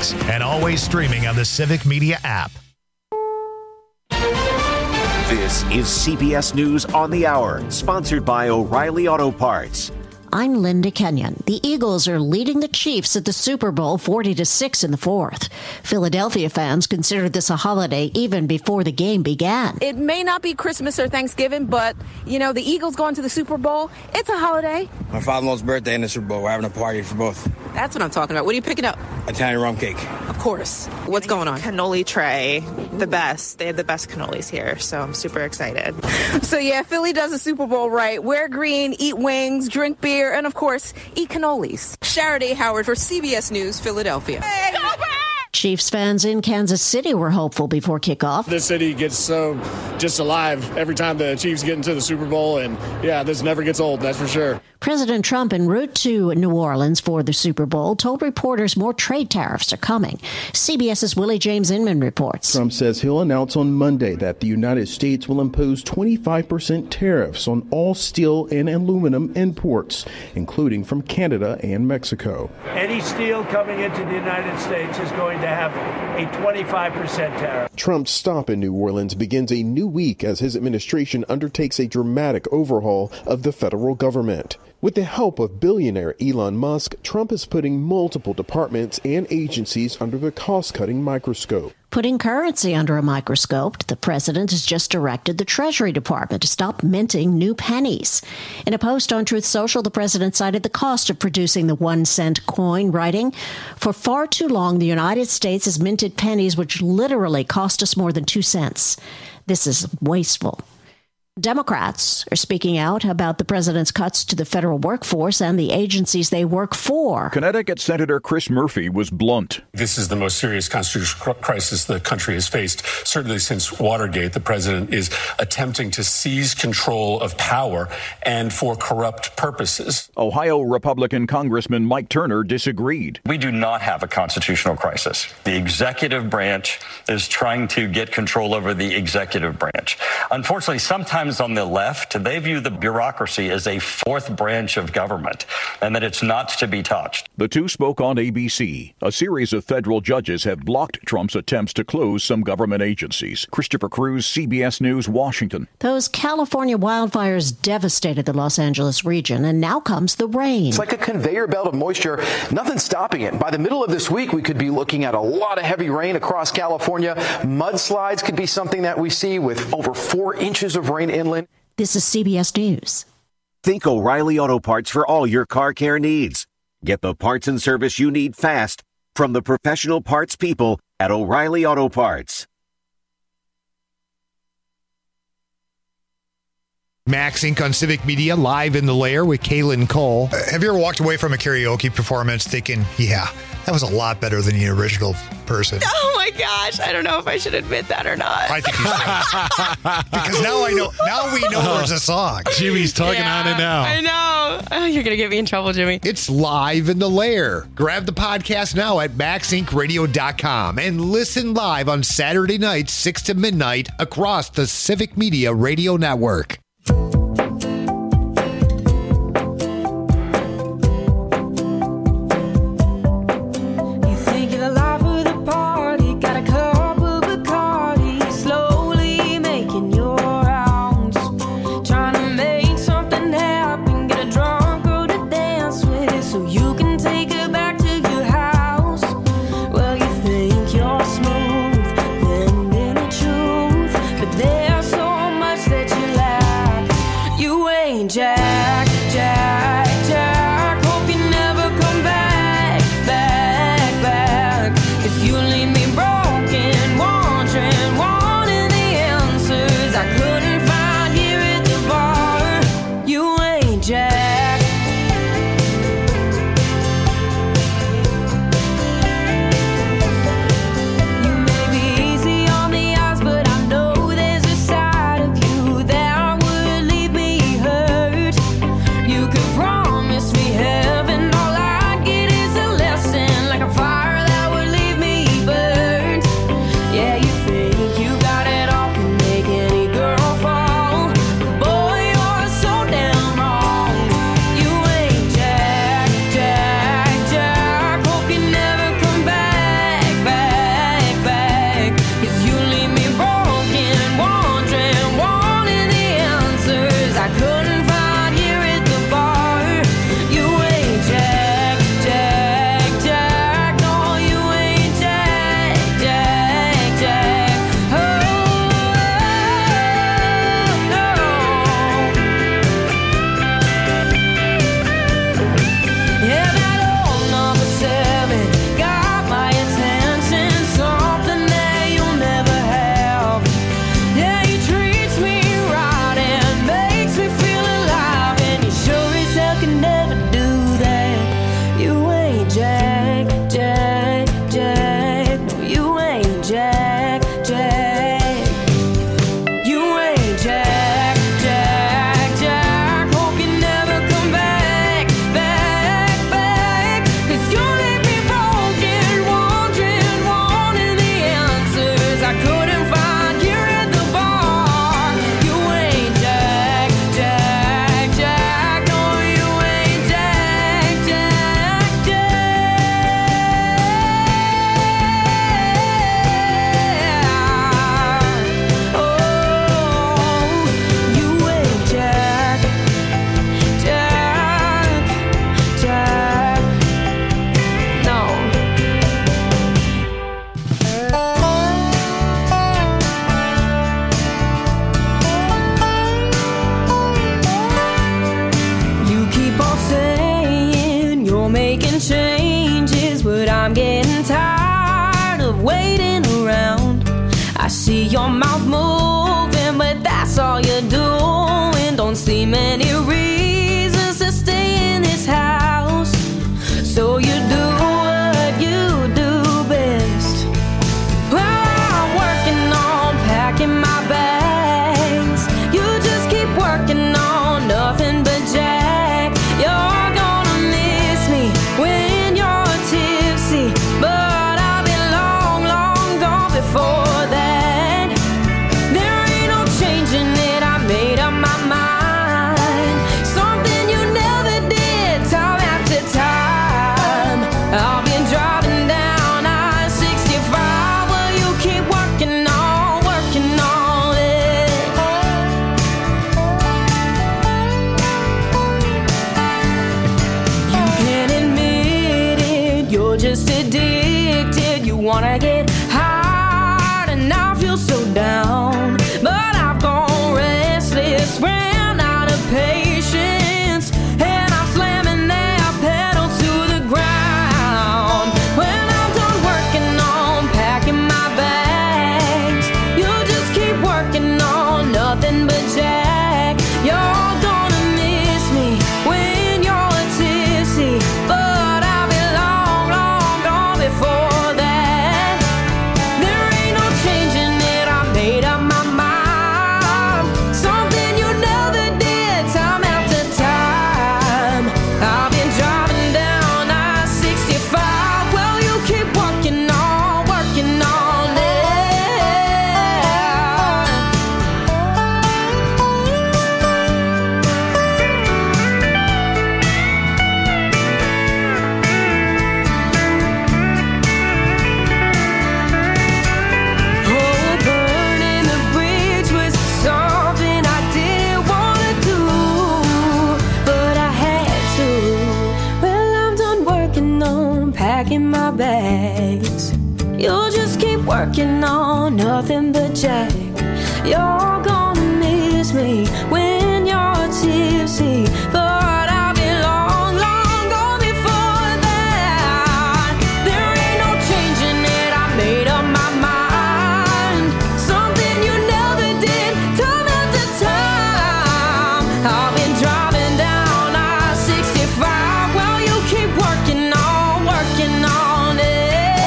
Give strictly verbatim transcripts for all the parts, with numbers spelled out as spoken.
podcasts and always streaming on the Civic Media app. This is C B S News on the Hour, sponsored by O'Reilly Auto Parts. I'm Linda Kenyon. The Eagles are leading the Chiefs at the Super Bowl forty to six in the fourth. Philadelphia fans considered this a holiday even before the game began. It may not be Christmas or Thanksgiving, but, you know, the Eagles going to the Super Bowl, it's a holiday. My father-in-law's birthday in the Super Bowl. We're having a party for both. That's what I'm talking about. What are you picking up? Italian rum cake. Of course. What's going on? Cannoli tray. The best. They have the best cannolis here, so I'm super excited. So, yeah, Philly does a Super Bowl right. Wear green, eat wings, drink beer, and, of course, eat cannolis. Shara Howard for C B S News, Philadelphia. Hey, Chiefs fans in Kansas City were hopeful before kickoff. This city gets so just alive every time the Chiefs get into the Super Bowl, and yeah, this never gets old, that's for sure. President Trump, en route to New Orleans for the Super Bowl, told reporters more trade tariffs are coming. CBS's Willie James Inman reports. Trump says he'll announce on Monday that the United States will impose twenty-five percent tariffs on all steel and aluminum imports, including from Canada and Mexico. Any steel coming into the United States is going to have a twenty-five percent tariff. Trump's stop in New Orleans begins a new week as his administration undertakes a dramatic overhaul of the federal government. With the help of billionaire Elon Musk, Trump is putting multiple departments and agencies under the cost-cutting microscope. Putting currency under a microscope, the president has just directed the Treasury Department to stop minting new pennies. In a post on Truth Social, the president cited the cost of producing the one-cent coin, writing, "For far too long, the United States has minted pennies which literally cost us more than two cents. This is wasteful." Democrats are speaking out about the president's cuts to the federal workforce and the agencies they work for. Connecticut Senator Chris Murphy was blunt. This is the most serious constitutional crisis the country has faced, certainly since Watergate. The president is attempting to seize control of power and for corrupt purposes. Ohio Republican Congressman Mike Turner disagreed. We do not have a constitutional crisis. The executive branch is trying to get control over the executive branch. Unfortunately, sometimes on the left, they view the bureaucracy as a fourth branch of government and that it's not to be touched. The two spoke on A B C. A series of federal judges have blocked Trump's attempts to close some government agencies. Christopher Cruz, C B S News, Washington. Those California wildfires devastated the Los Angeles region, and now comes the rain. It's like a conveyor belt of moisture. Nothing's stopping it. By the middle of this week, we could be looking at a lot of heavy rain across California. Mudslides could be something that we see with over four inches of rain inland. This is C B S News. Think O'Reilly Auto Parts for all your car care needs. Get the parts and service you need fast from the professional parts people at O'Reilly Auto Parts. Max Incorporated on Civic Media, live in the lair with Kaylin Cole. Uh, have you ever walked away from a karaoke performance thinking, yeah, that was a lot better than the original person? Oh my gosh, I don't know if I should admit that or not. I think you should. Because now I know. Now we know there's a song. Jimmy's talking Yeah, on it now. I know. Oh, you're going to get me in trouble, Jimmy. It's live in the lair. Grab the podcast now at max inc radio dot com and listen live on Saturday nights, six to midnight, across the Civic Media Radio Network. Smooth, then in the truth, but there's so much that you lack. I see your mouth moving, but that's all you're doing. Don't see many reasons to stay in this house, so you do what you do best. Well, I'm working on packing my bags. You just keep working on nothing but Jack. You're gonna miss me when you're tipsy, but I'll be long, long gone before that. There ain't no changing it, I made up my mind. Something you never did, time after time. I'll be driving down I sixty-five, well, you keep working on, working on it. You can't admit it, you're just addicted. You wanna get high and I feel so down, but I've gone restless, ran out of patience, and I'm slamming that pedal to the ground. When I'm done working on packing my bags, you just keep working on nothing but Jack. You're gonna miss me when you're tipsy, but I'll be long, long gone before that. There ain't no changing it, I made up my mind. Something you never did, time after time. I've been driving down I sixty-five, well, you keep working on, working on it. Oh, burning the bridge was something I didn't wanna do, but I had to. Well, I'm done working on packing my bags. You'll just keep working on nothing but Jack. You're gonna miss me when you're tipsy, but I'll be long, long gone before that. There ain't no changing it, I made up my mind. Something you never did, time after time. I've been driving down I sixty-five, well, you keep working on, working on it.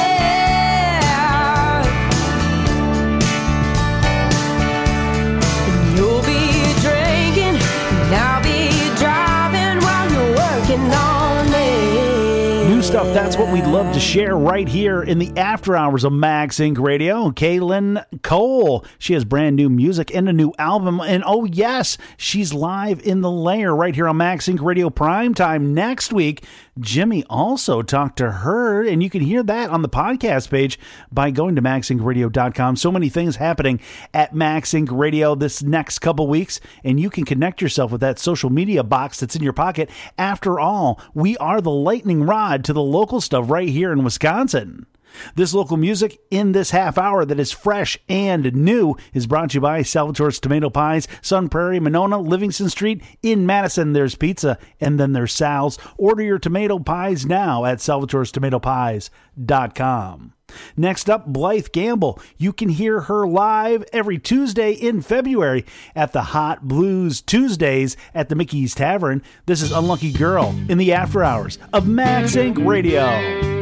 And you'll be drinking, and I'll be driving while you're working on it. New stuff, that's what we'd love to share right here in the after hours of Max Inc Radio. Kaylin Cole, she has brand new music and a new album. And oh yes, she's live in the Lair right here on Max Inc Radio Primetime next week. Jimmy also talked to her, and you can hear that on the podcast page by going to max inc radio dot com. So many things happening at Max Inc Radio this next couple weeks, and you can connect yourself with that social media box that's in your pocket. After all, we are the lightning rod to the local stuff right here in Wisconsin. This local music in this half hour that is fresh and new is brought to you by Salvatore's Tomato Pies, Sun Prairie, Monona, Livingston Street. In Madison, there's pizza, and then there's Sal's. Order your tomato pies now at salvatores tomato pies dot com. Next up, Blythe Gamble. You can hear her live every Tuesday in February at the Hot Blues Tuesdays at the Mickey's Tavern. This is Unlucky Girl in the after hours of Max Inc Radio.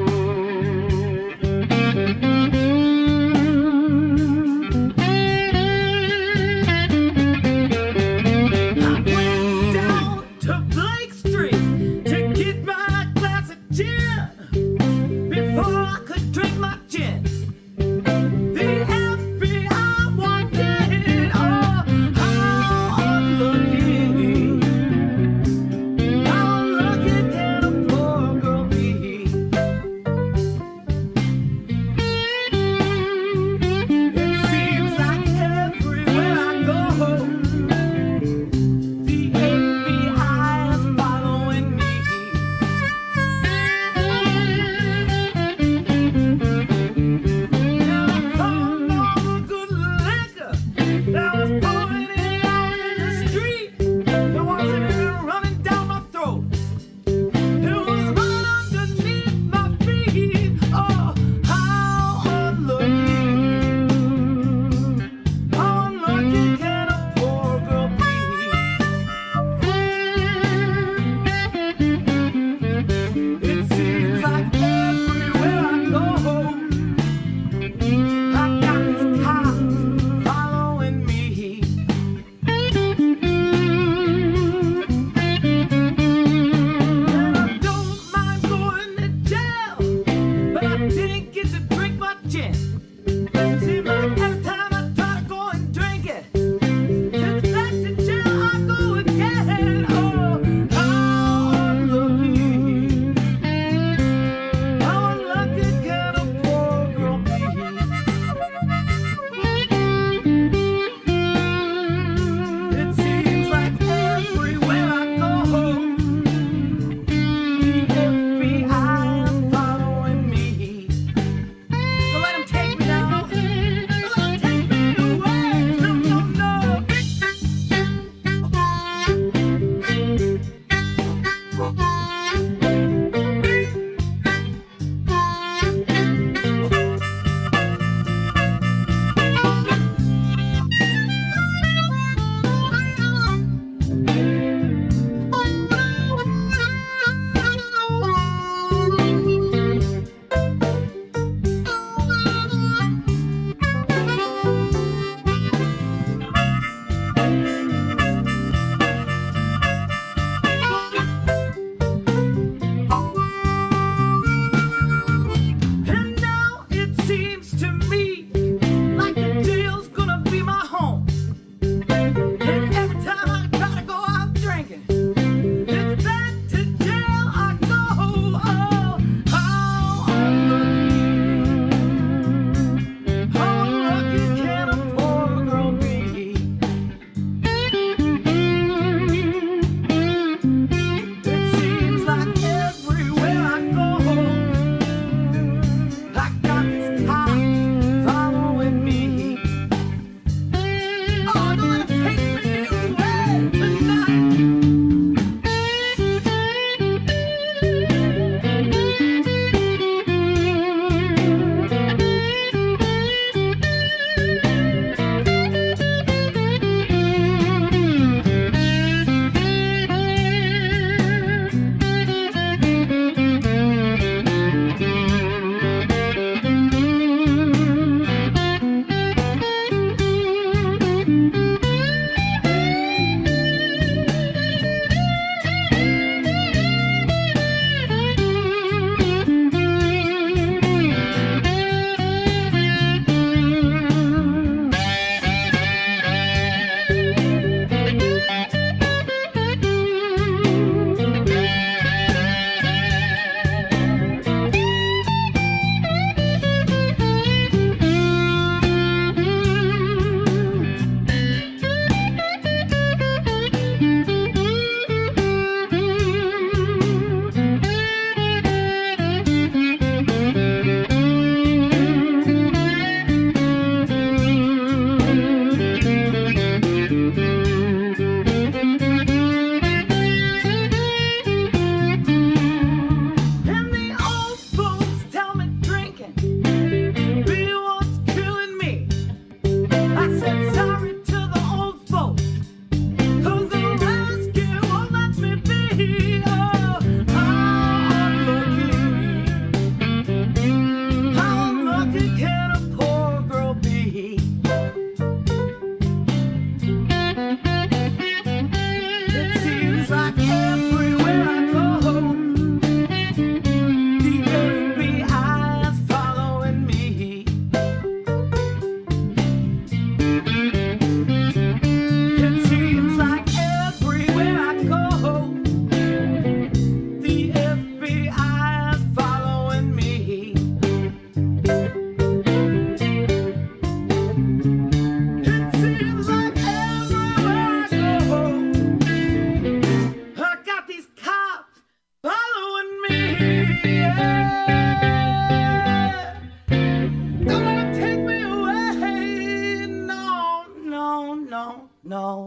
No.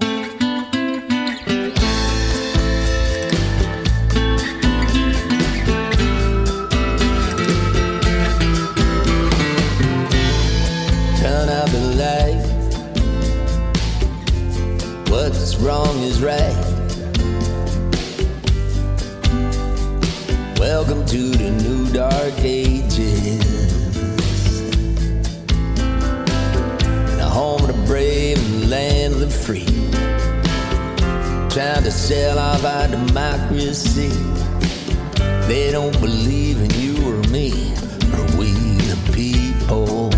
Turn out the light. What's wrong is right. Welcome to the new dark ages. The home of the brave and land of the free. Trying to sell off our democracy. They don't believe in you or me, or we the people.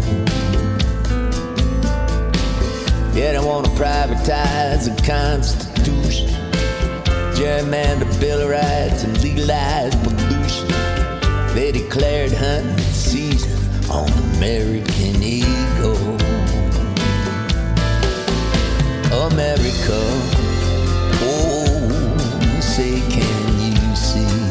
Yeah, they want to privatize the Constitution, gerrymander Bill of Rights, and legalize pollution. They declared hunting season on American eagle. America, oh, say can you see?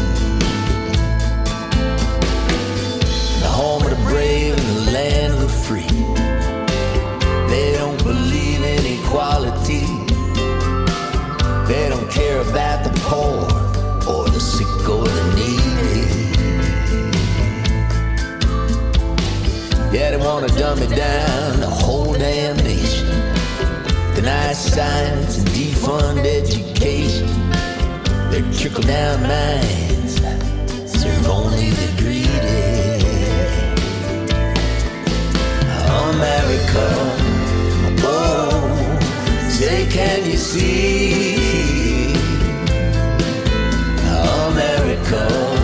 The home of the brave and the land of the free. They don't believe in equality. They don't care about the poor or the sick or the needy. Yeah, they want to dumb it down, the whole damn nation. Deny science and defund education. Their trickle-down minds serve only the greedy. America, oh, say can you see? America,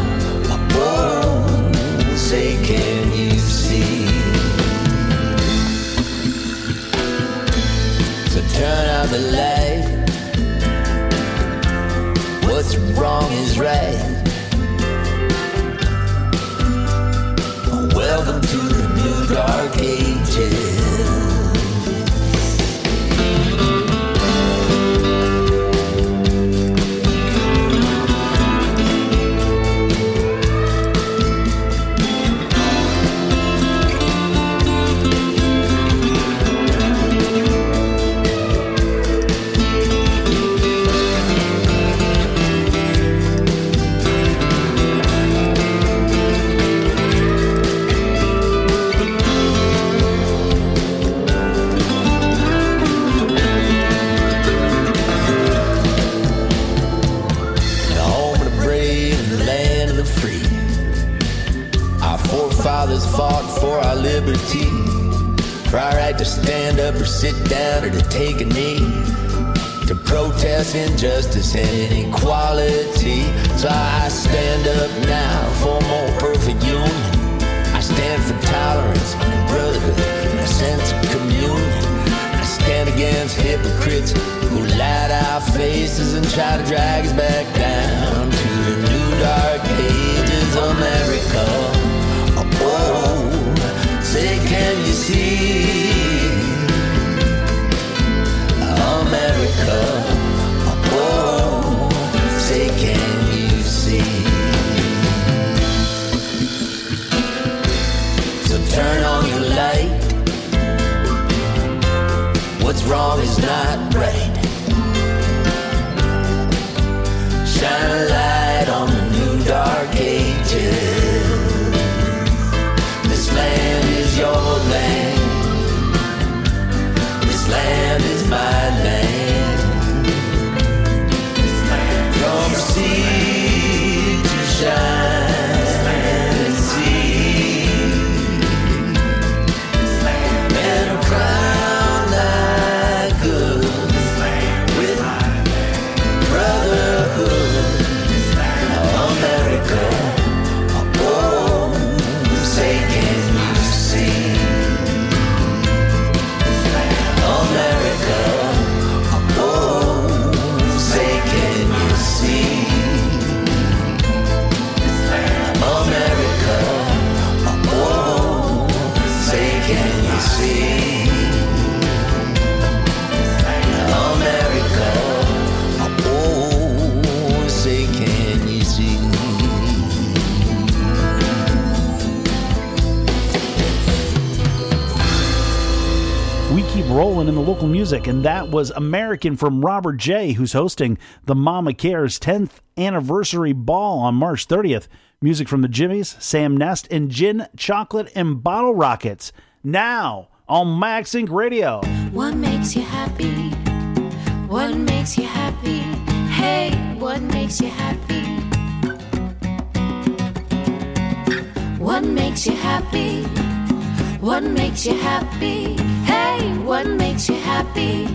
oh, say can you see? So turn out the light. What's wrong is right. Welcome to the new dark ages. Fought for our liberty, for our right to stand up or sit down or to take a knee, to protest injustice and inequality. So I stand up now for a more perfect union. I stand for tolerance and brotherhood and a sense of communion. I stand against hypocrites who lie to our faces and try to drag us back down to the new dark ages. America, oh, say can you see? America, oh, say can you see? So turn on your light. What's wrong is not right. Shine a light on the new dark ages. This land is your land. This land is my land. From sea to shine and sea, and a crown like good with brotherhood. keep rolling in the local music, and that was American from Robert J., who's hosting the Mama Cares tenth anniversary ball on March thirtieth. Music from the Jimmies, Sam Nest, and Gin, Chocolate, and Bottle Rockets. Now on MagSync Radio. What makes you happy? What makes you happy? Hey, what makes you happy? What makes you happy? What makes you happy? Hey, what makes you happy?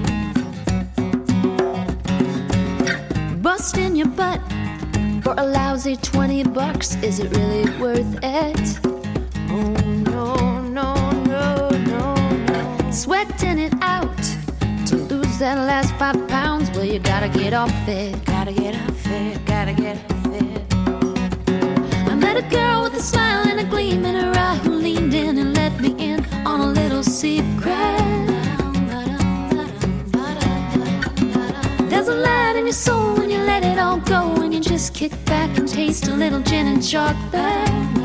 Busting your butt for a lousy twenty bucks, is it really worth it? Oh no, no, no, no, no. Sweating it out to lose that last five pounds, well you gotta get off it, gotta get off it, gotta get off it. I met a girl with a smile and a gleam in her eye who leaned in and let me in on a little secret. There's a light in your soul when you let it all go, and you just kick back and taste a little gin and chocolate.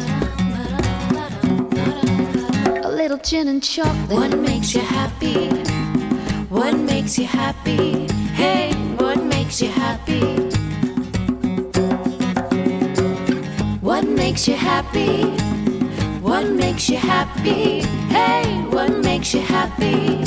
A little gin and chocolate. What makes you happy? What makes you happy? Hey, what makes you happy? What makes you happy? What makes you happy? Hey, what makes you happy?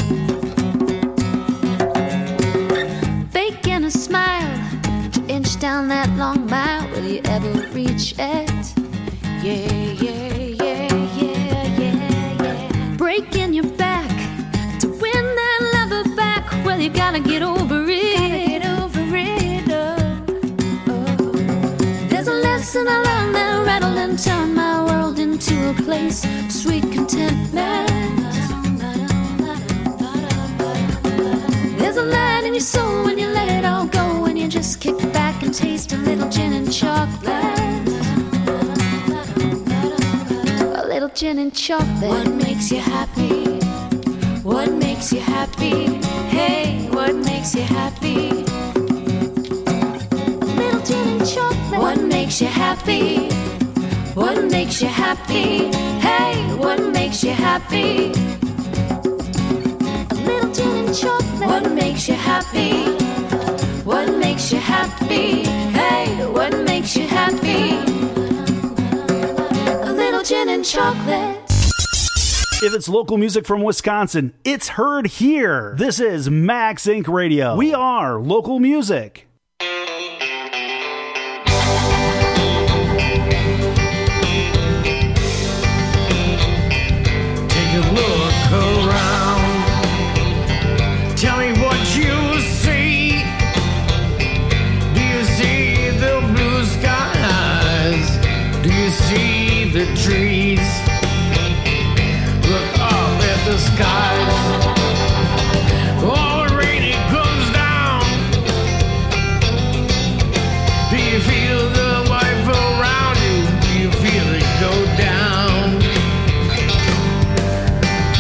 Faking a smile to inch down that long mile. Will you ever reach it? Yeah, yeah, yeah, yeah, yeah, yeah. Breaking your back to win that lover back. Well, you gotta get over it. Gotta get over it. Oh, oh. There's a lesson I learned that rattled and turned my world into a place of sweet contentment. There's a light in your soul when you let it all go, and you just kick back and taste a little gin and chocolate. A little gin and chocolate. What makes you happy? What makes you happy? Hey, what makes you happy? A little gin and chocolate. What makes you happy? What makes you happy? Hey, what makes you happy? A little gin and chocolate. What makes you happy? What makes you happy? Hey, what makes you happy? A little gin and chocolate. If it's local music from Wisconsin, it's heard here. This is MagSync Radio. We are local music. Look around, tell me what you see. Do you see the blue skies? Do you see the trees? Look up at the skies. Oh, when rain comes down. Do you feel the life around you? Do you feel it go down?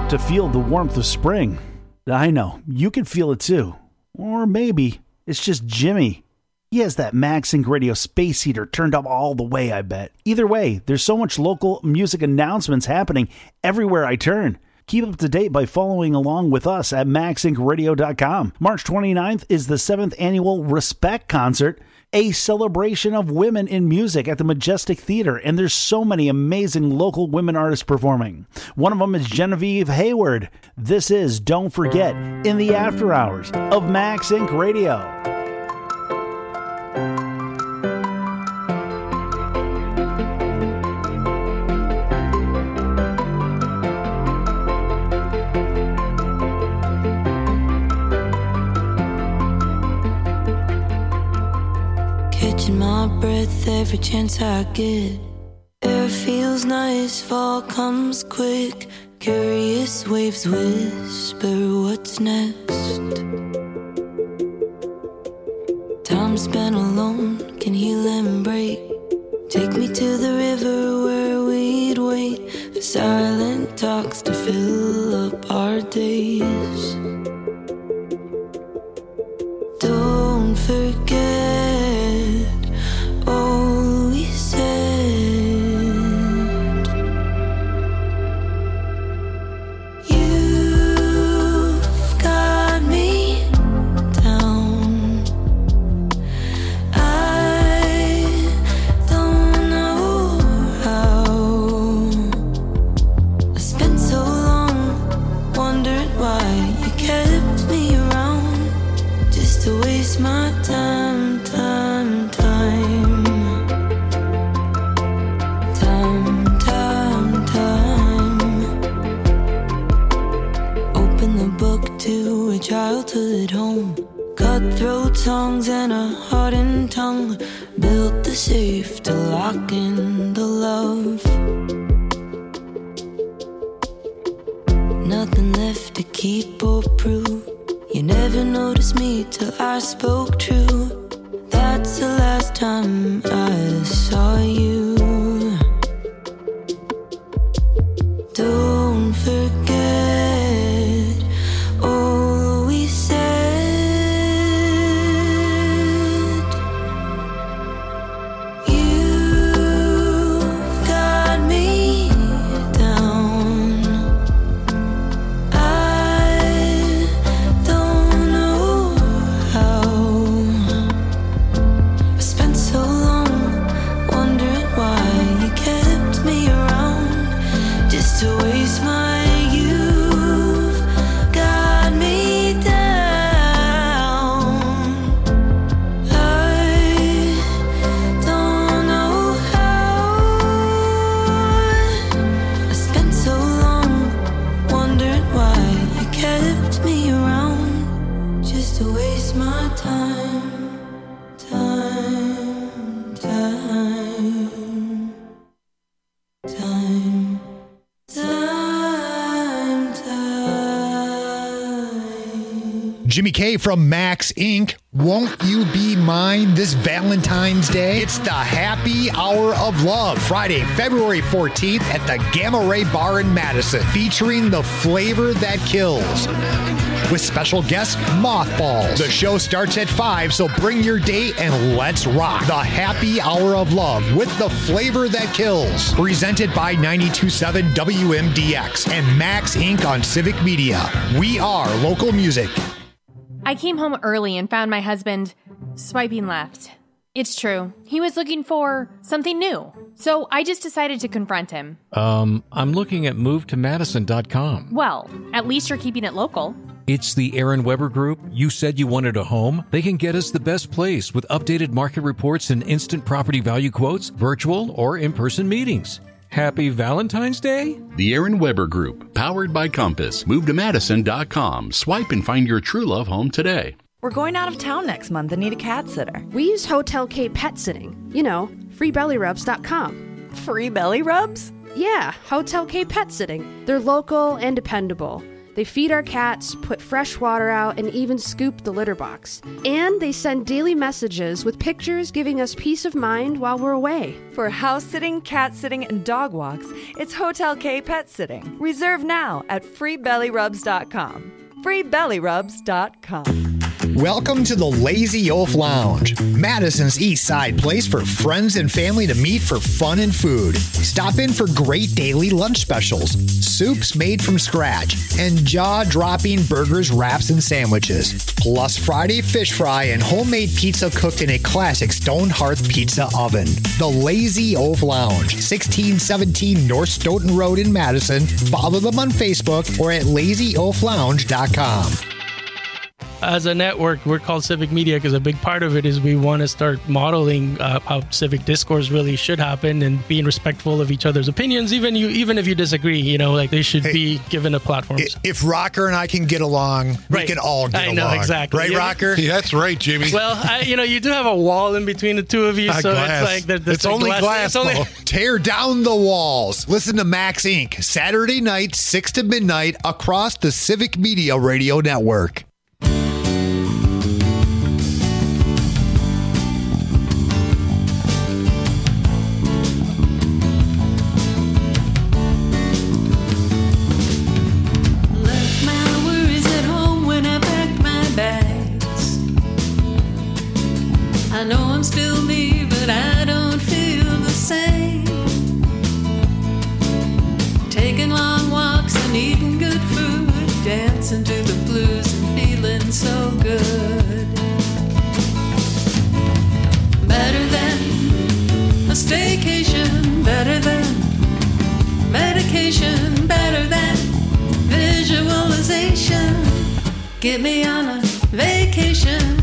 to feel the warmth of spring. I know, you can feel it too. Or maybe it's just Jimmy. He has that MagSync Radio space heater turned up all the way, I bet. Either way, there's so much local music announcements happening everywhere I turn. Keep up to date by following along with us at mag sync radio dot com. March twenty-ninth is the seventh annual Respect Concert, a celebration of women in music at the Majestic Theater, and there's so many amazing local women artists performing. One of them is Genevieve Hayward. This is Don't Forget in the After Hours of MagSync Radio. Catching my breath every chance I get. Air feels nice, fall comes quick. Curious waves whisper what's next. Time spent alone can heal and break. Take me to the river where we'd wait for silent talks to fill up our days. Don't forget all we said. You've got me down. I don't know how. I spent so long wondering why you kept me around, just to waste my time, time, time. Time, time, time. Open the book to a childhood home. Cutthroat songs and a hardened tongue. Built the safe to lock in the love. Nothing left to keep or prove. You never noticed me till I spoke true. That's the last time I saw you. Don't forget all we said. You've got me down. I don't know how. I spent so long wondering why you kept me around, just to waste my youth. Got me down. I don't know how. I spent so long wondering why you kept me around, just to waste my time, time, time, time, time, time. Jimmy K from Max Incorporated. Won't you be mine this Valentine's Day? It's the Happy Hour of Love, Friday, February fourteenth at the Gamma Ray Bar in Madison, featuring the flavor that kills. With special guest Mothballs. The show starts at five, so bring your date and let's rock. The Happy Hour of Love with the flavor that kills. Presented by ninety-two point seven W M D X and Max Incorporated on Civic Media. We are local music. I came home early and found my husband swiping left. It's true. He was looking for something new. So I just decided to confront him. Um, I'm looking at move to madison dot com. Well, at least you're keeping it local. It's the Aaron Weber Group. You said you wanted a home? They can get us the best place with updated market reports and instant property value quotes, virtual or in-person meetings. Happy Valentine's Day? The Aaron Weber Group, powered by Compass. Move to madison dot com. Swipe and find your true love home today. We're going out of town next month and need a cat sitter. We use Hotel K Pet Sitting. You know, free belly rubs dot com. Free belly rubs? Yeah, Hotel K Pet Sitting. They're local and dependable. They feed our cats, put fresh water out, and even scoop the litter box. And they send daily messages with pictures giving us peace of mind while we're away. For house sitting, cat sitting, and dog walks, it's Hotel K Pet Sitting. Reserve now at free belly rubs dot com. free belly rubs dot com. Welcome to the Lazy Oaf Lounge, Madison's East Side place for friends and family to meet for fun and food. Stop in for great daily lunch specials, soups made from scratch, and jaw-dropping burgers, wraps, and sandwiches. Plus Friday fish fry and homemade pizza cooked in a classic stone hearth pizza oven. The Lazy Oaf Lounge, sixteen seventeen North Stoughton Road in Madison. Follow them on Facebook or at lazy oaf lounge dot com. As a network, we're called Civic Media because a big part of it is we want to start modeling uh, how civic discourse really should happen and being respectful of each other's opinions, even you, even if you disagree. You know, like they should hey, be given a platform. If Rocker and I can get along, right. we can all get I along. know, exactly. Right, yeah. Rocker? Yeah, that's right, Jimmy. Well, I, you know, you do have a wall in between the two of you, A so glass. it's like the, the it's only glass. glass. It's only- Tear down the walls. Listen to Max Incorporated. Saturday night, six to midnight, across the Civic Media Radio Network. I know I'm still me, but I don't feel the same. Taking long walks and eating good food, dancing to the blues and feeling so good. Better than a staycation, better than medication, better than visualization. Get me on a vacation.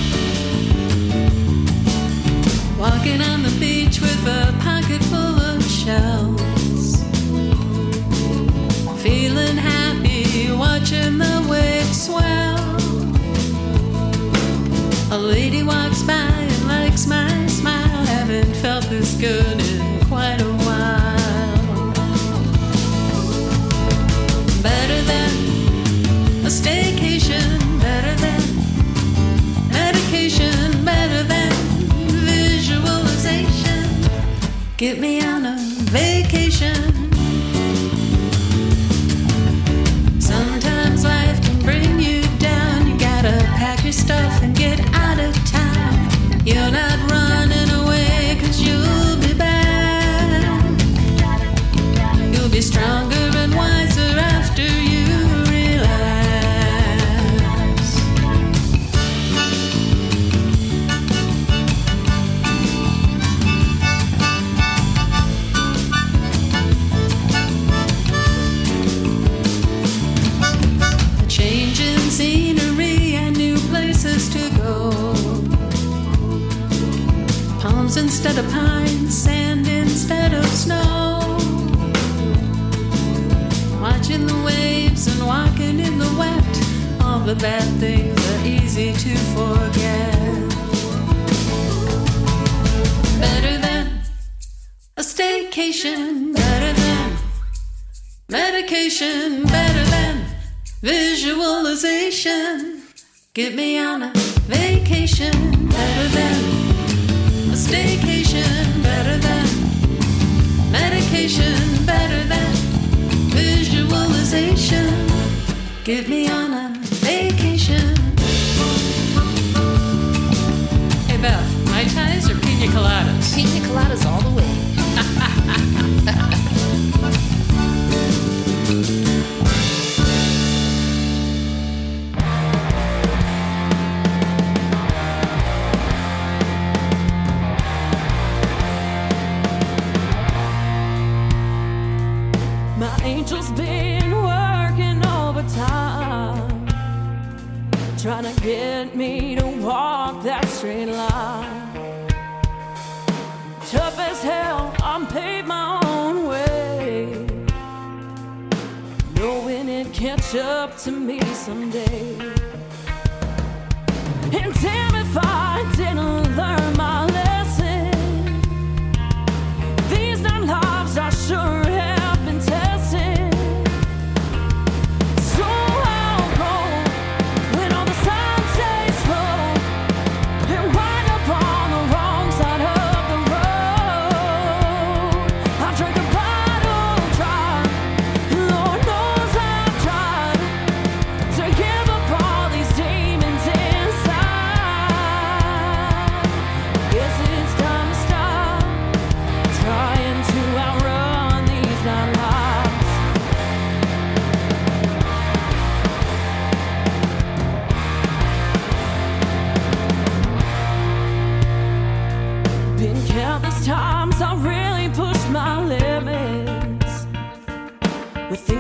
Walking on the beach with a pocket full of shells. Feeling happy, watching the waves swell. A lady walks by and likes my smile. Haven't felt this good in quite a while. Better than a staycation, better than medication, better than visualization. Get me on a vacation. Sometimes life can bring you down. You gotta pack your stuff and get out of town. You're not running away, cause you'll be back. You'll be stronger and wiser after you scenery and new places to go. Palms instead of pines, sand instead of snow. Watching the waves and walking in the wet. All the bad things are easy to forget. Better than a staycation, better than medication, better than visualization. Get me on a vacation. Better than a staycation. Better than medication. Better than visualization. Get me on a vacation. Hey Beth, Mai Tais or pina coladas? Pina coladas all the way. Angel's been working overtime, trying to get me to walk that straight line. Tough as hell, I'm paid my own way, knowing it catch up to me someday. And damn if I didn't learn my lesson. These nine lives I sure have been tested. So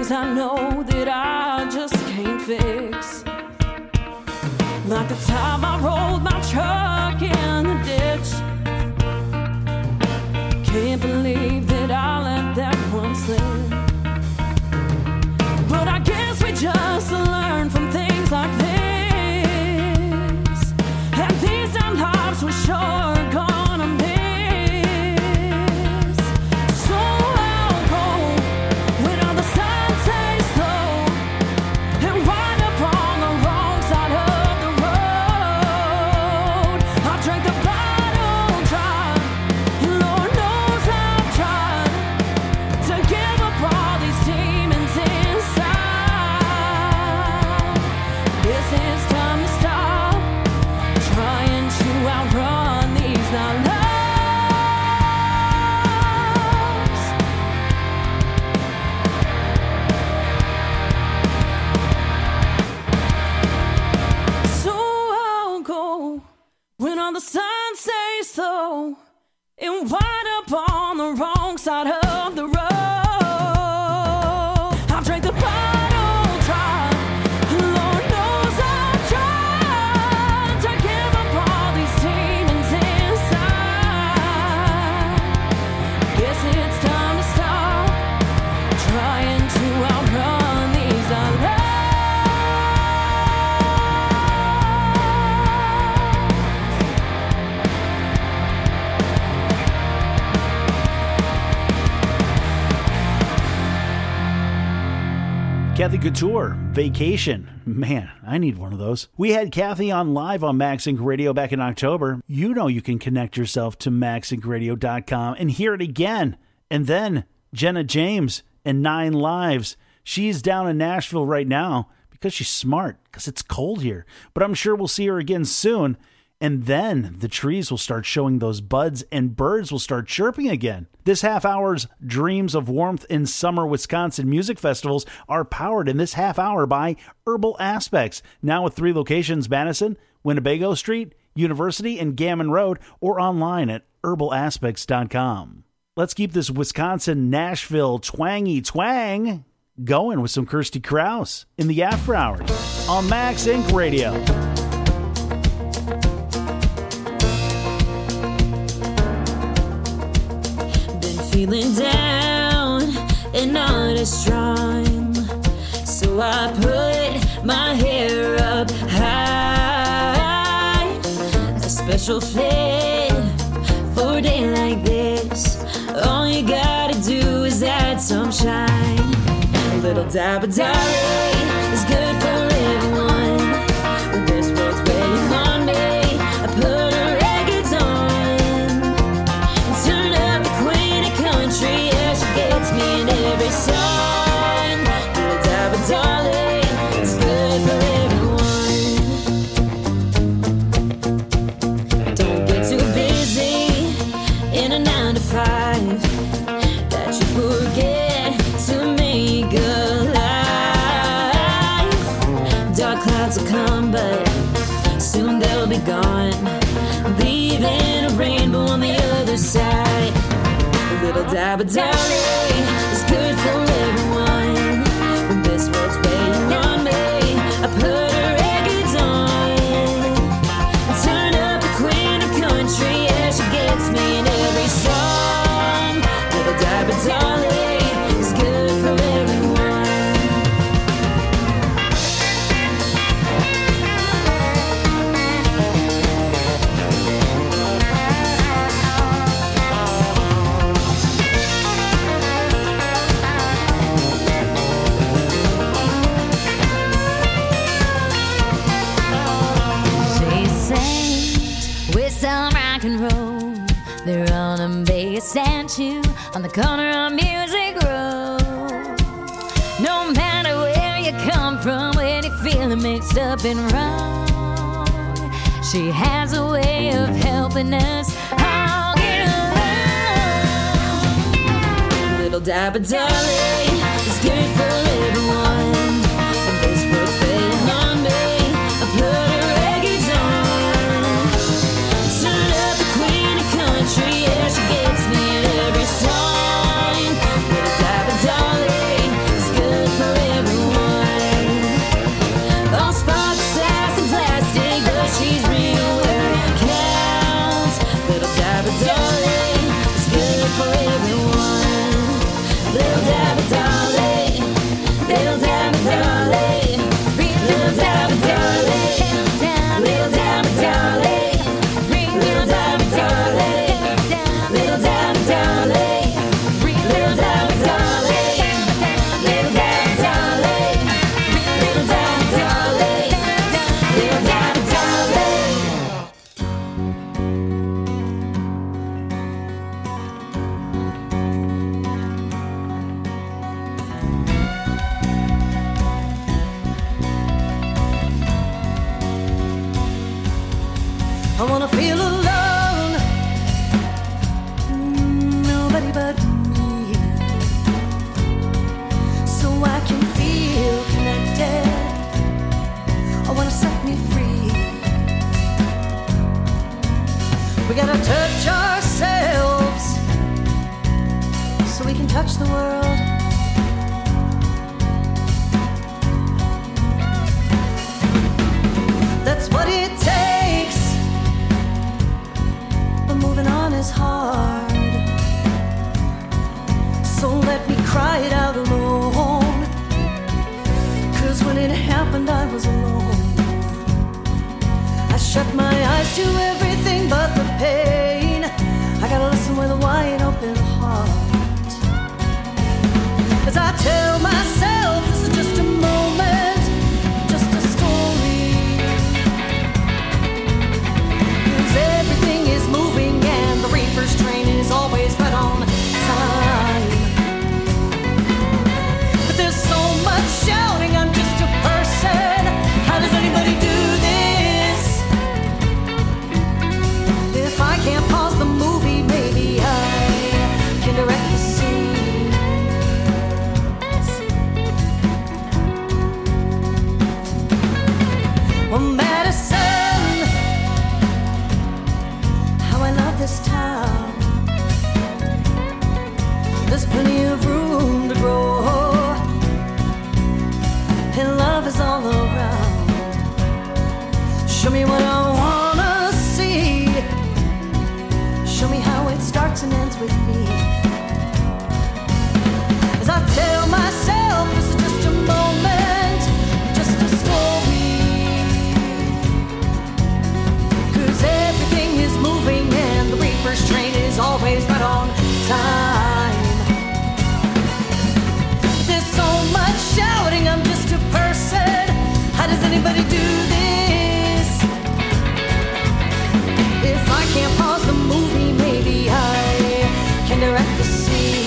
things I know that I just can't fix. Like the time I rolled my truck in the ditch. Can't believe that I let that one slip. But I guess we just learn from things like this. And these are lives we're sure gonna miss. So I'll go when all the sun says slow and wind up on the wrong side of the road. I drank the bottle dry, and Lord knows I've tried to give up all these demons inside. This is time to stop trying to outrun these not lives. So I'll go when all the signs say so and wind up on the wrong side of the road. I've drank the bottle dry, and Lord knows I've tried to give up all these demons inside. Guess it's time to stop trying to outrun these our lives. Kathy Couture, Vacation. Man, I need one of those. We had Kathy on live on Max Inc Radio back in October. You know you can connect yourself to max inc radio dot com and hear it again. And then Jenna James and Nine Lives. She's down in Nashville right now because she's smart, because it's cold here. But I'm sure we'll see her again soon. And then the trees will start showing those buds and birds will start chirping again. This half hour's Dreams of Warmth in Summer Wisconsin music festivals are powered in this half hour by Herbal Aspects. Now with three locations, Madison, Winnebago Street, University, and Gammon Road, or online at herbal aspects dot com. Let's keep this Wisconsin, Nashville twangy twang going with some Kirsty Krause in the after hours on Max Inc Radio. Feeling down and not as strong, so I put my hair up high. A special fit for a day like this. All you gotta do is add some shine. A little dab of Dolly is good for everyone. When this world's waiting on me, I put her records on. Turn up the Queen of Country, yeah, she gets me in every song. Little dab of Dolly is good for everyone. Don't get too busy in a nine to five that you forget to make a life. Dark clouds will come, but soon they'll be gone, leaving a rainbow on the other side. A little dab of Dolly is good for everyone. When this world's waiting on me, I put her records on. Turn up the Queen of Country, yeah, she gets me in every song. Little dab of Dolly is good for everyone. They're on a big statue on the corner of Music Road. No matter where you come from, when you're feeling mixed up and wrong, she has a way of helping us all get along. Little dab of Dolly is good for everyone. And this world's waiting on me, I put her records on. Turn up the Queen of Country, yeah, she gets me in every song. Little dab of Dolly is good for I wanna feel alone. Mm, nobody but me. So I can feel connected. I wanna set me free. We gotta touch ourselves so we can touch the world. That's what it takes. But moving on is hard. So let me cry it out alone. 'Cause when it happened I was alone. I shut my eyes to everything but the pain. I gotta listen with a wide open heart. As I tell myself this is just a moment, just a story. 'Cause everything is moving and the reaper's train is always right on time. But there's so much shouting, I'm just a person. How does anybody do this? If I can't pause the movie, maybe I can direct the scene. Well, Madison, how I love this town. There's plenty of room to grow, and love is all around. Show me what I wanna see. Show me how it starts and ends with me. As I tell myself this is just a moment, just a story. 'Cause everything is moving and the reaper's train is always right on time. There's so much shouting, I'm just a person. How does anybody do this? If I can't pause the movie, maybe I can direct the scene.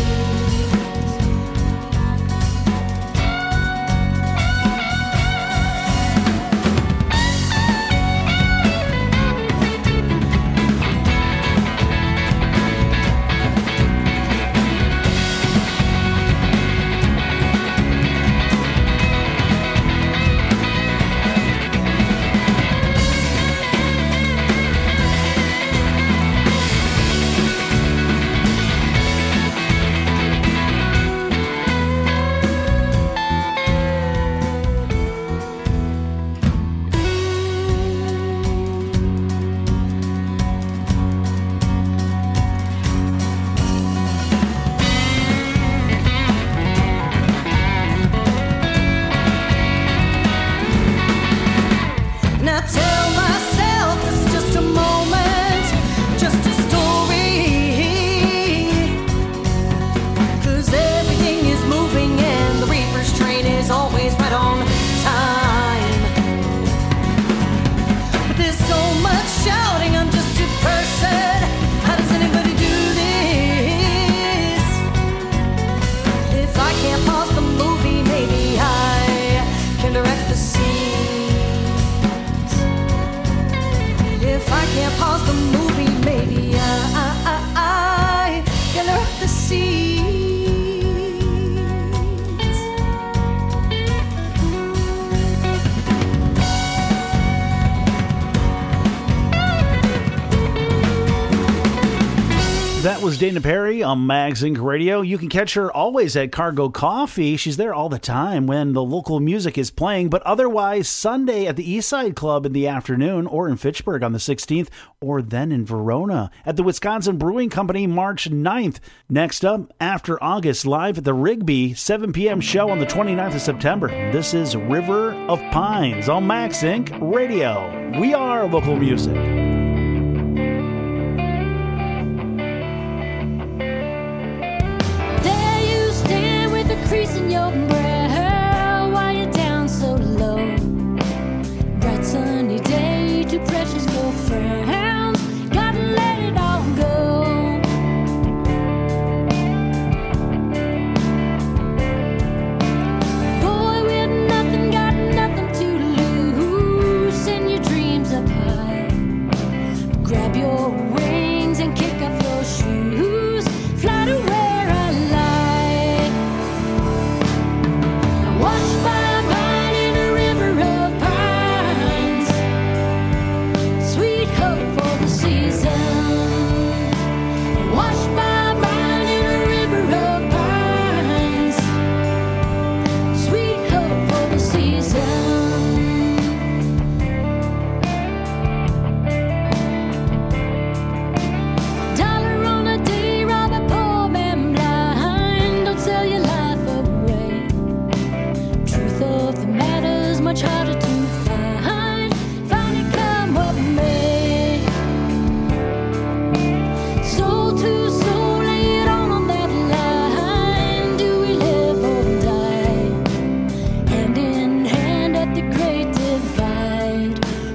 Now tell myself this is just a moment, just a story. 'Cause everything is moving and the reaper's train is always right on time. But there's so much shouting, I'm just a person. How does anybody do this? If I can't pause the movie, maybe I can direct the scene. If I can't pause the movie, maybe I, I, I can direct the scenes. That was Dana Perry on Mags Inc Radio. You can catch her always at Cargo Coffee. She's there all the time when the local music is playing, but otherwise Sunday at the Eastside Club in the afternoon, or in Fitchburg on the sixteenth, or then in Verona at the Wisconsin Brewing Company March ninth. Next up, After August, live at the Rigby, seven p.m. show on the twenty-ninth of September. This is River of Pines on Mags Inc Radio. We are local music. Crease in your brow while you're down so low. Bright sunny day, too precious for frowns. Gotta let it all go. Boy with nothing, got nothing to lose. Send your dreams up high.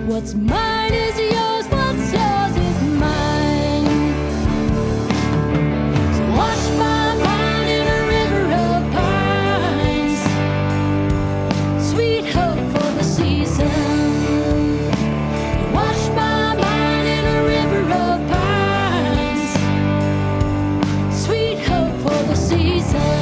What's mine is yours, what's yours is mine. So wash my mind in a river of pines. Sweet hope for the season. Wash my mind in a river of pines. Sweet hope for the season.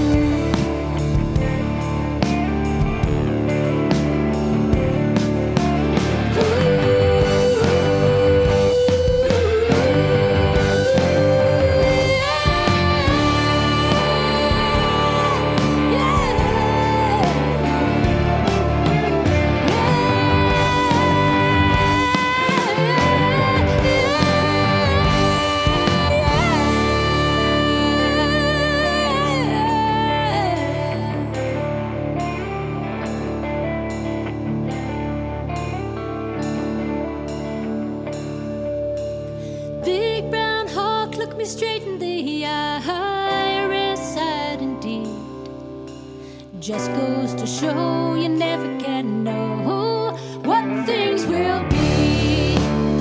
Big brown hawk, look me straight in the eye. Iris eyed indeed. Just goes to show you never can know what things will be.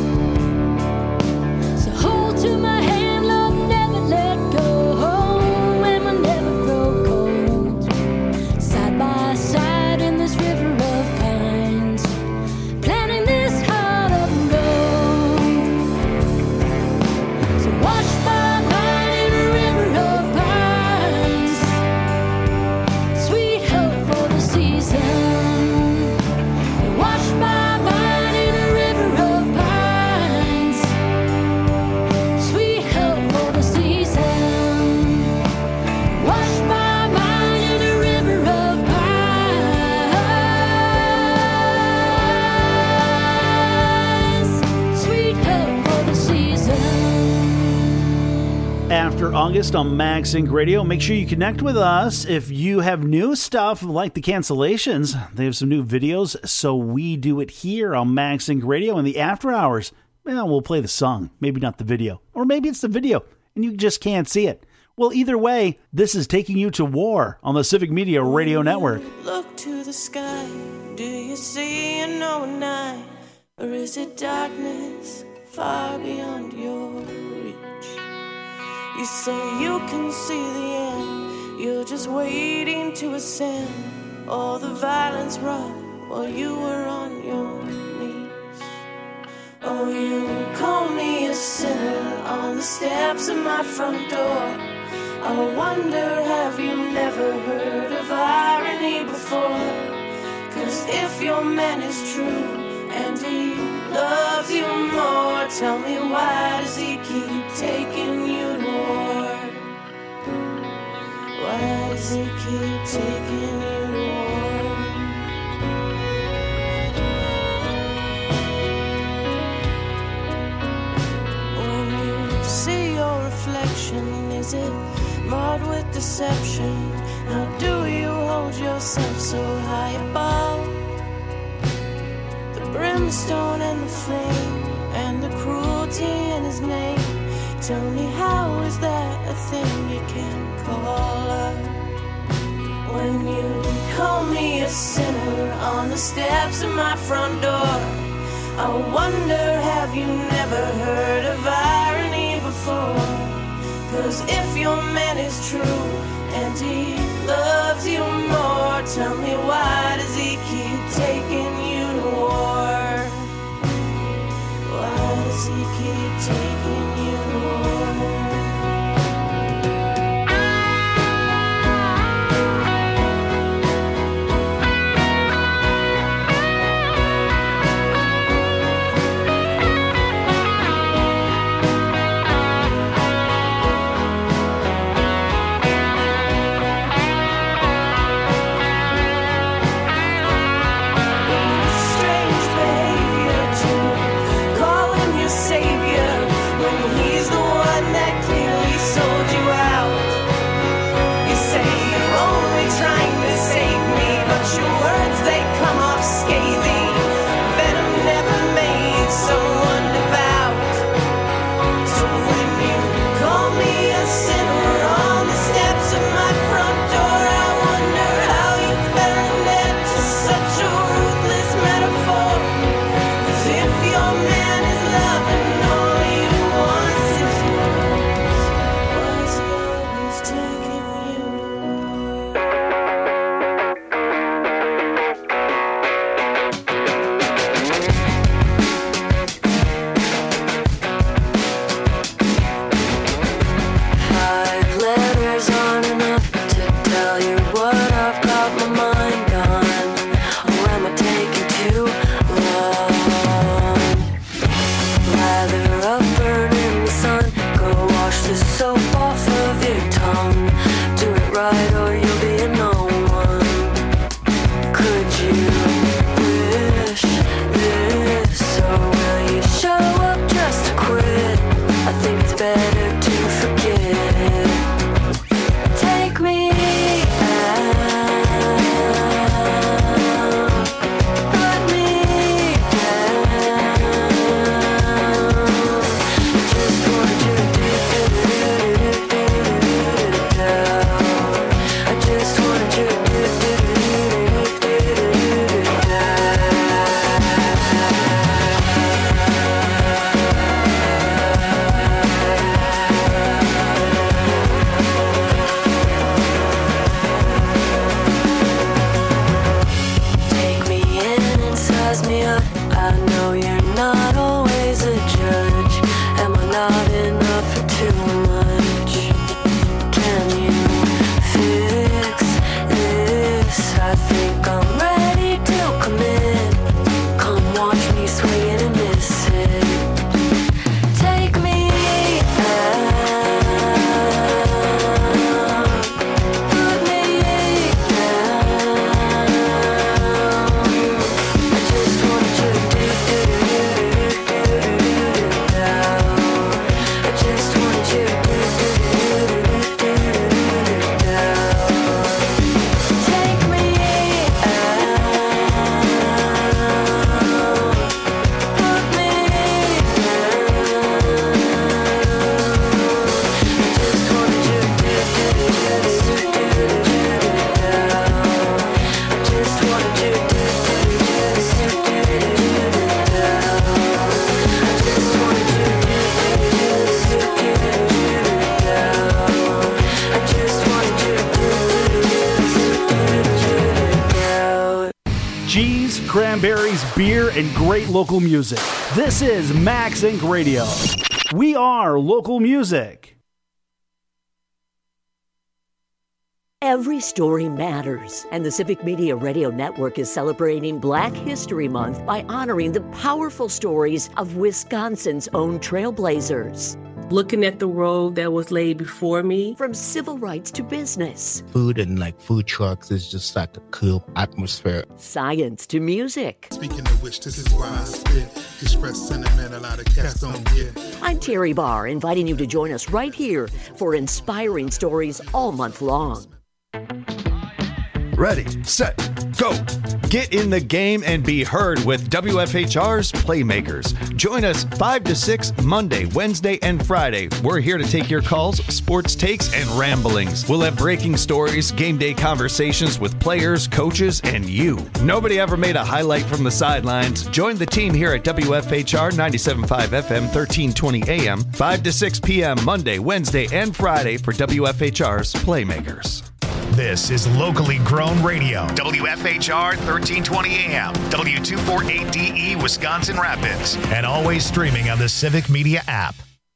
So hold to my hand, love, never let go. And we'll never grow cold. Side by side in this river of pines, planting this heart of gold. So wash my mind in a river of pines. Sweet hope for the season. Wash my mind in a river of pines. Sweet hope for the season. Wash my mind in a river of pines. Sweet hope for the season. After August on MagSync Radio, make sure you connect with us. If you have new stuff like the cancellations, they have some new videos, so we do it here on MagSync Radio in the after hours. Well, we'll play the song, maybe not the video. Or maybe it's the video, and you just can't see it. Well, either way, this is Taking You to War on the Civic Media Radio Network. Look to the sky. Do you see an oh nine? Or is it darkness far beyond your reach? You say you can see the end. You're just waiting to ascend. All the violence wrought while you were on your knees. Oh, you call me a sinner on the steps of my front door. I wonder, have you never heard of irony before? Cause if your man is true and he loves you more, tell me, why does he keep taking you to war? Why does he keep taking you to war? When you see your reflection, is it marred with deception? How do you hold yourself so high above the brimstone and the flame and the cruelty in his name? Tell me, how is that a thing you can call love? When you call me a sinner on the steps of my front door, I wonder, have you never heard of irony before? Cause if your man is true and he loves you more, tell me, why does he keep taking you to war? Why does he keep taking you to war? I know you're not always a judge. Am I not enough for too much? Can you fix this? I think I'm ready to commit. Come watch me swing and miss it. Take me Cheese, cranberries, beer, and great local music. This is Max Inc Radio. We are local music. Every story matters, and the Civic Media Radio Network is celebrating Black History Month by honoring the powerful stories of Wisconsin's own trailblazers. Looking at the road that was laid before me. From civil rights to business. Food and like food trucks is just like a cool atmosphere. Science to music. Speaking of which, this is why I spit. Express sentiment a lot of cats don't get. I'm Terry Barr, inviting you to join us right here for inspiring stories all month long. Ready, set, go. Get in the game and be heard with W F H R's Playmakers. Join us five to six Monday, Wednesday, and Friday. We're here to take your calls, sports takes, and ramblings. We'll have breaking stories, game day conversations with players, coaches, and you. Nobody ever made a highlight from the sidelines. Join the team here at W F H R ninety-seven point five F M, thirteen twenty A M, five to six P M Monday, Wednesday, and Friday for W F H R's Playmakers. This is locally grown radio. W F H R thirteen twenty A M, W two forty-eight D E, Wisconsin Rapids. And always streaming on the Civic Media app.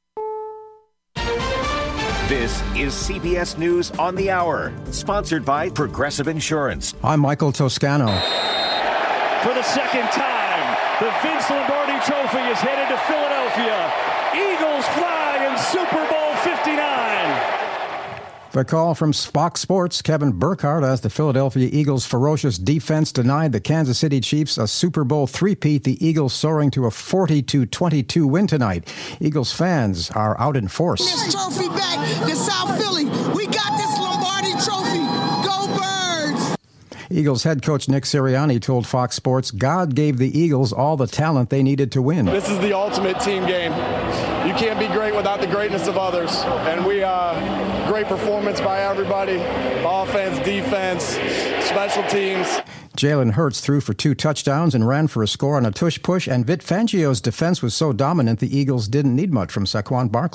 This is C B S News on the Hour, sponsored by Progressive Insurance. I'm Michael Toscano. For the second time, the Vince Lombardi Trophy is headed to Philadelphia. Eagles fly in Super Bowl fifty-nine. The call from Fox Sports, Kevin Burkhardt, as the Philadelphia Eagles' ferocious defense denied the Kansas City Chiefs a Super Bowl three-peat. The Eagles soaring to a forty to twenty-two win tonight. Eagles fans are out in force. This trophy back to South Philly. We got this Lombardi Trophy. Go Birds! Eagles head coach Nick Sirianni told Fox Sports God gave the Eagles all the talent they needed to win. This is the ultimate team game. You can't be great without the greatness of others. And we, uh, great performance by everybody. Offense, defense, special teams. Jalen Hurts threw for two touchdowns and ran for a score on a tush push, and Vic Fangio's defense was so dominant the Eagles didn't need much from Saquon Barkley.